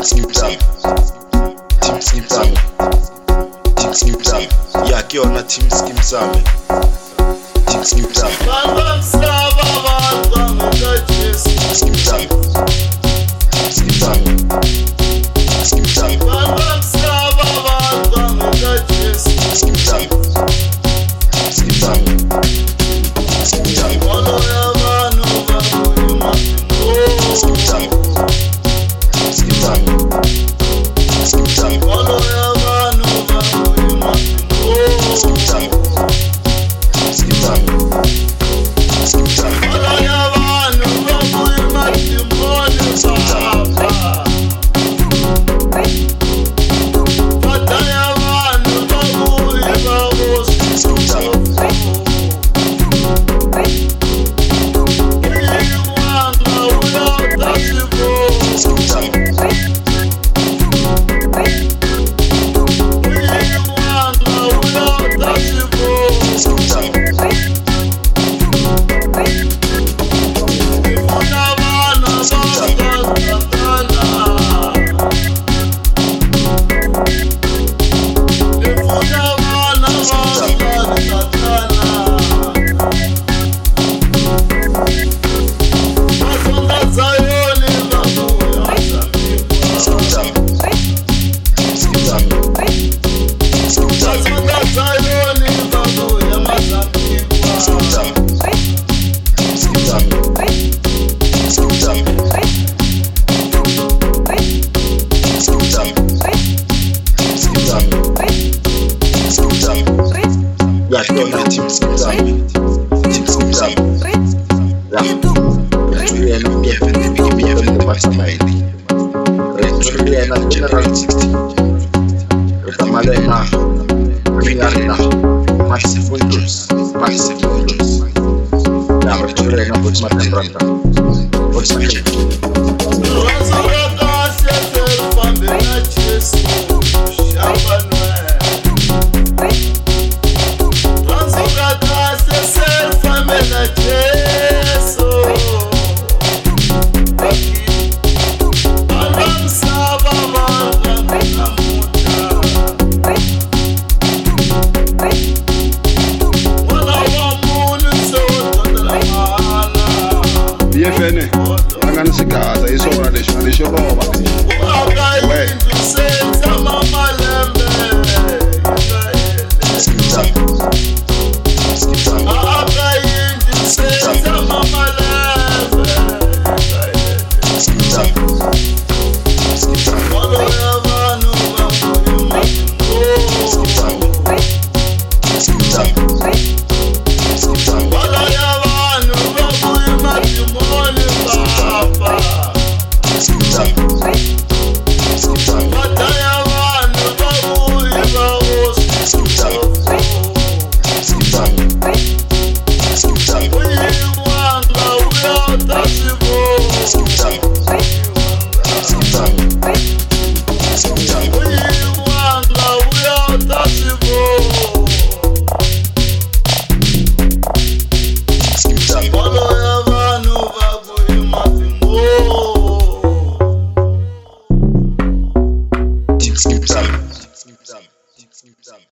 Team Skim Sami. Team Skim Sami. Skim Sami. Skim Sami. Skim Sami. Skim Sami. Skim Sami. Skim Sami. Skim Sami. Skim Sami. Skim Sami. Team Skim Sami. Team Skim Sami. Returiana BFN Mastermind. Returiana General 60. Retamalena. Ringarina. Massive windows. Massive windows. Returiana Botsman Randa. Botsman. BFN, angana sikhaza isona lesho roba. Skim Sami.